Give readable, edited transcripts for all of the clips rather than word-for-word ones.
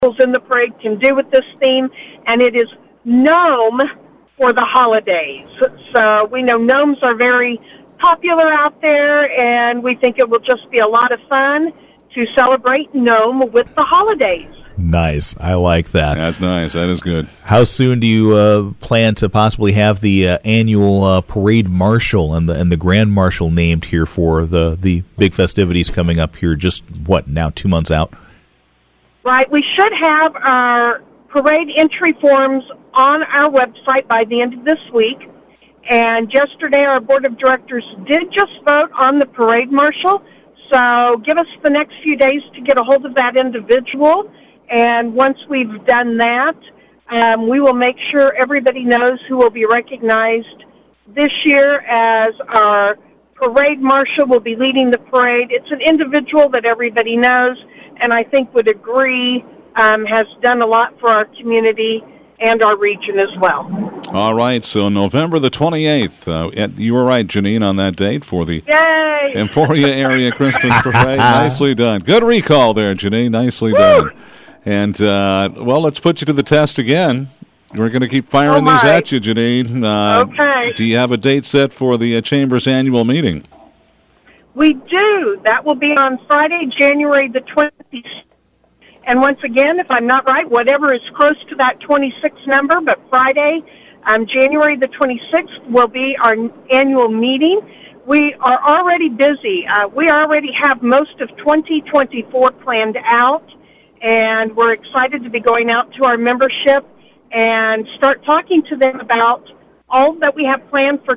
in the parade can do with this theme, and it is Gnome for the holidays. So we know gnomes are very popular out there, and we think it will just be a lot of fun to celebrate Gnome with the holidays. Nice. I like that. That's nice. That is good. How soon do you plan to possibly have the annual parade marshal and the grand marshal named here for the big festivities coming up here? Just, now 2 months out? Right. We should have our parade entry forms on our website by the end of this week. And yesterday our board of directors did just vote on the parade marshal. So give us the next few days to get a hold of that individual. And once we've done that, we will make sure everybody knows who will be recognized this year as our parade marshal will be leading the parade. It's an individual that everybody knows and I think would agree has done a lot for our community and our region as well. All right, so November the 28th. You were right, Janine, on that date for the Yay! Emporia Area Christmas Parade. Nicely done. Good recall there, Janine. Nicely done. And, let's put you to the test again. We're going to keep firing these at you, Janine. Okay. Do you have a date set for the Chamber's annual meeting? We do. That will be on Friday, January the 26th. And once again, if I'm not right, whatever is close to that 26 number, but Friday, January the 26th will be our annual meeting. We are already busy. We already have most of 2024 planned out, and we're excited to be going out to our membership and start talking to them about all that we have planned for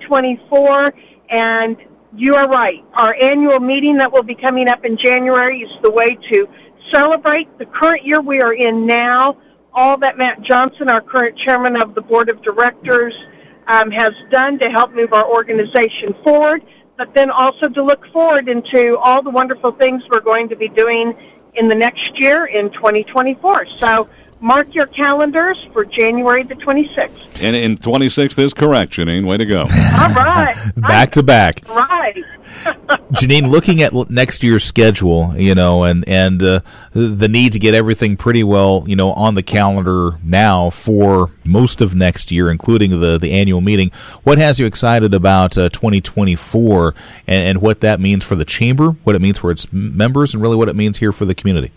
2024. And you are right. Our annual meeting that will be coming up in January is the way to celebrate the current year we are in now, all that Matt Johnson, our current chairman of the board of directors, has done to help move our organization forward, but then also to look forward into all the wonderful things we're going to be doing in the next year in 2024. So mark your calendars for January the 26th. And 26th is correct, Janine. Way to go. All right. Back to back. Right. Janine, looking at next year's schedule, and the need to get everything pretty well, on the calendar now for most of next year, including the annual meeting, what has you excited about 2024 and what that means for the Chamber, what it means for its members, and really what it means here for the community?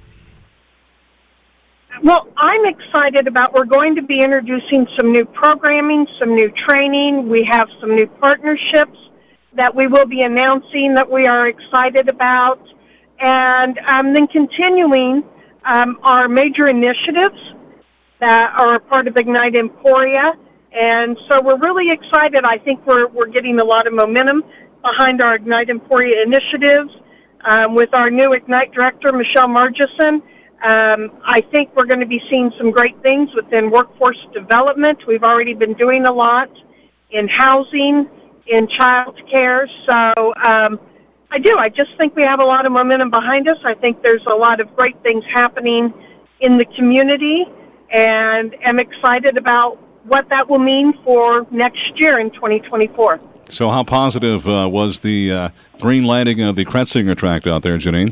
Well, I'm excited about we're going to be introducing some new programming, some new training. We have some new partnerships that we will be announcing that we are excited about. And then continuing our major initiatives that are a part of Ignite Emporia. And so we're really excited. I think we're getting a lot of momentum behind our Ignite Emporia initiatives. With our new Ignite director, Michelle Margison, I think we're going to be seeing some great things within workforce development. We've already been doing a lot in housing, in child care. So I just think we have a lot of momentum behind us. I think there's a lot of great things happening in the community, and am excited about what that will mean for next year in 2024. So how positive was the green lighting of the Kretzinger tract out there, Janine?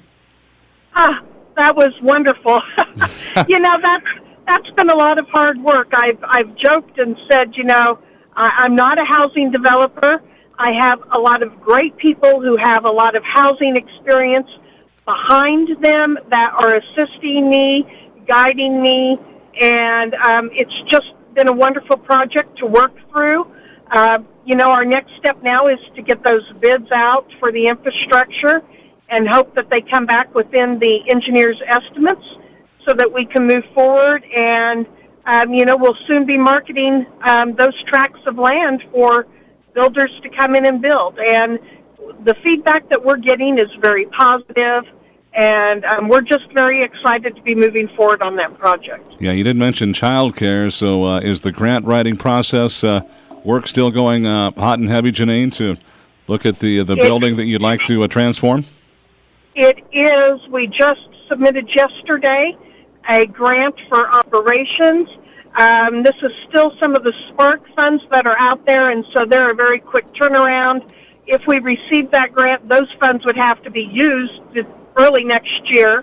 That was wonderful. That's been a lot of hard work. I've joked and said, I'm not a housing developer. I have a lot of great people who have a lot of housing experience behind them that are assisting me, guiding me, and it's just been a wonderful project to work through. Our next step now is to get those bids out for the infrastructure and hope that they come back within the engineer's estimates so that we can move forward. And, we'll soon be marketing those tracts of land for builders to come in and build. And the feedback that we're getting is very positive, and we're just very excited to be moving forward on that project. Yeah, you did mention child care, so is the grant writing process work still going hot and heavy, Janine, to look at the building that you'd like to transform? It is. We just submitted yesterday a grant for operations. This is still some of the Spark funds that are out there, and so they're a very quick turnaround. If we receive that grant, those funds would have to be used early next year.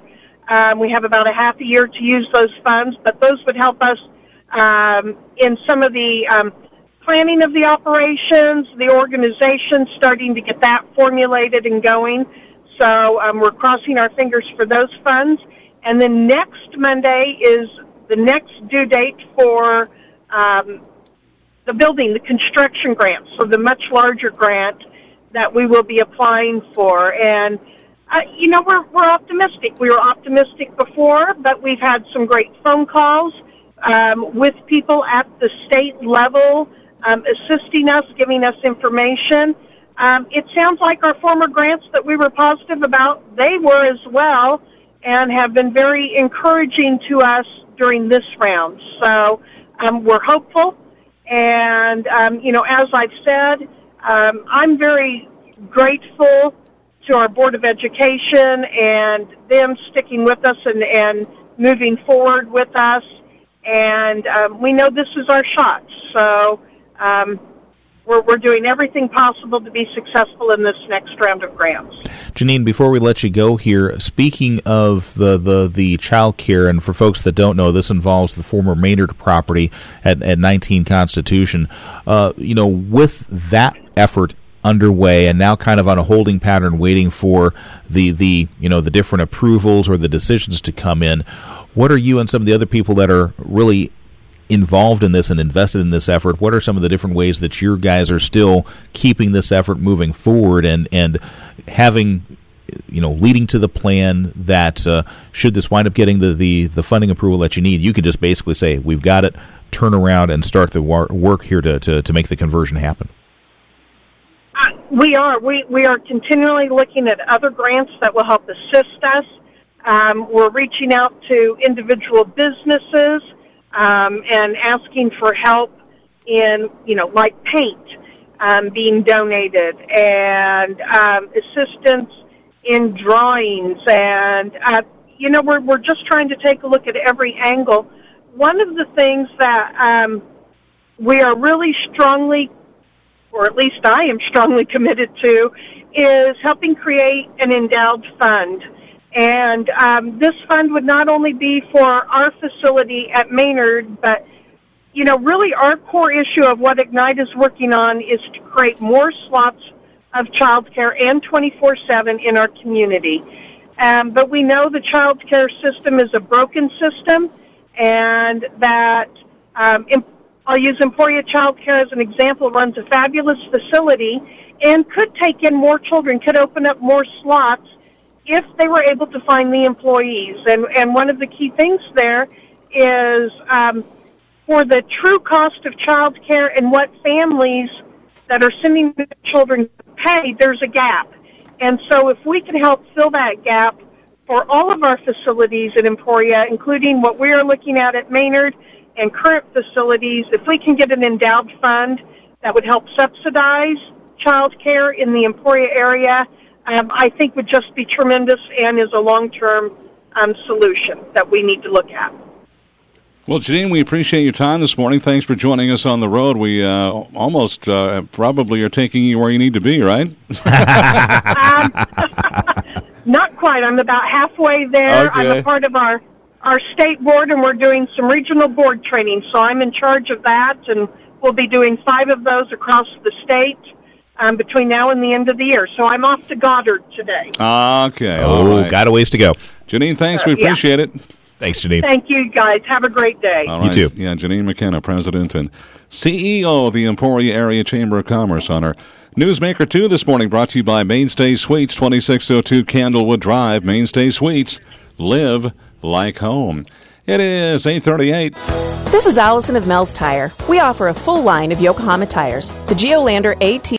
We have about a half a year to use those funds, but those would help us in some of the planning of the operations, the organization, starting to get that formulated and going. So we're crossing our fingers for those funds. And then next Monday is the next due date for the building, the construction grant, so the much larger grant that we will be applying for. And, we're optimistic. We were optimistic before, but we've had some great phone calls with people at the state level assisting us, giving us information. It sounds like our former grants that we were positive about, they were as well, and have been very encouraging to us during this round. So we're hopeful. And, as I've said, I'm very grateful to our Board of Education and them sticking with us and moving forward with us. And we know this is our shot. So we're doing everything possible to be successful in this next round of grants. Janine, before we let you go here, speaking of the child care, and for folks that don't know, this involves the former Maynard property at 19 Constitution. With that effort underway and now kind of on a holding pattern waiting for the different approvals or the decisions to come in, what are you and some of the other people that are really involved in this and invested in this effort, what are some of the different ways that your guys are still keeping this effort moving forward and having, leading to the plan that should this wind up getting the funding approval that you need, you can just basically say, we've got it, turn around and start the work here to make the conversion happen? We are continually looking at other grants that will help assist us. We're reaching out to individual businesses and asking for help in, like paint being donated and assistance in drawings. And, we're just trying to take a look at every angle. One of the things that we are really strongly, or at least I am strongly committed to, is helping create an endowed fund. And this fund would not only be for our facility at Maynard, but, really our core issue of what Ignite is working on is to create more slots of childcare and 24/7 in our community. But we know the childcare system is a broken system, and that I'll use Emporia Childcare as an example, runs a fabulous facility and could take in more children, could open up more slots if they were able to find the employees. And one of the key things there is for the true cost of child care and what families that are sending their children pay, there's a gap. And so if we can help fill that gap for all of our facilities at Emporia, including what we are looking at Maynard and current facilities, if we can get an endowed fund that would help subsidize child care in the Emporia area, I think would just be tremendous and is a long-term solution that we need to look at. Well, Janine, we appreciate your time this morning. Thanks for joining us on the road. We almost probably are taking you where you need to be, right? Not quite. I'm about halfway there. Okay. I'm a part of our state board, and we're doing some regional board training, so I'm in charge of that, and we'll be doing 5 of those across the state between now and the end of the year. So I'm off to Goddard today. Okay. Oh, right. Got a ways to go. Janine, thanks. We appreciate it. Thanks, Janine. Thank you, guys. Have a great day. All right. You too. Yeah, Janine McKenna, President and CEO of the Emporia Area Chamber of Commerce, on our Newsmaker 2 this morning, brought to you by Mainstay Suites, 2602 Candlewood Drive. Mainstay Suites. Live like home. It is 8:38. This is Allison of Mel's Tire. We offer a full line of Yokohama tires. The Geolander AT